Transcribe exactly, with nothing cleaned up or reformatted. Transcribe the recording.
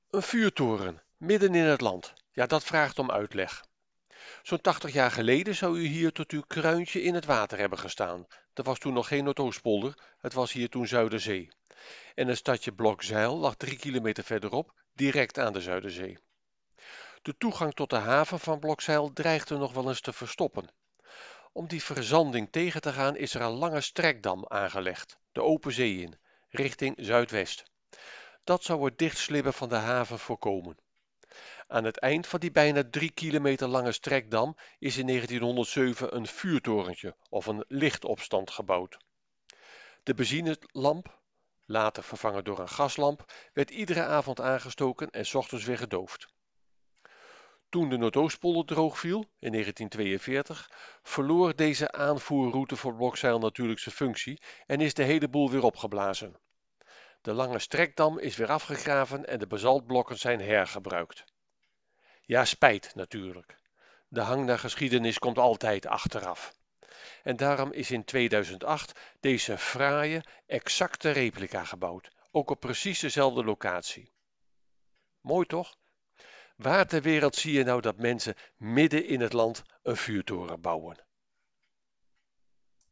Een vuurtoren, midden in het land. Ja, dat vraagt om uitleg. Zo'n tachtig jaar geleden zou u hier tot uw kruintje in het water hebben gestaan. Er was toen nog geen Noordoostpolder, het was hier toen Zuiderzee. En het stadje Blokzijl lag drie kilometer verderop, direct aan de Zuiderzee. De toegang tot de haven van Blokzijl dreigde nog wel eens te verstoppen. Om die verzanding tegen te gaan is er een lange strekdam aangelegd, de open zee in, richting zuidwest. Dat zou het dichtslippen van de haven voorkomen. Aan het eind van die bijna drie kilometer lange strekdam is in negentienhonderdzeven een vuurtorentje of een lichtopstand gebouwd. De benzinelamp, later vervangen door een gaslamp, werd iedere avond aangestoken en 's ochtends weer gedoofd. Toen de Noordoostpolder droog viel, in negentientweeënveertig, verloor deze aanvoerroute voor Blokzijl natuurlijk zijn functie en is de hele boel weer opgeblazen. De lange strekdam is weer afgegraven en de basaltblokken zijn hergebruikt. Ja, spijt natuurlijk. De hang naar geschiedenis komt altijd achteraf. En daarom is in tweeduizendacht deze fraaie, exacte replica gebouwd, ook op precies dezelfde locatie. Mooi toch? Waar ter wereld zie je nou dat mensen midden in het land een vuurtoren bouwen?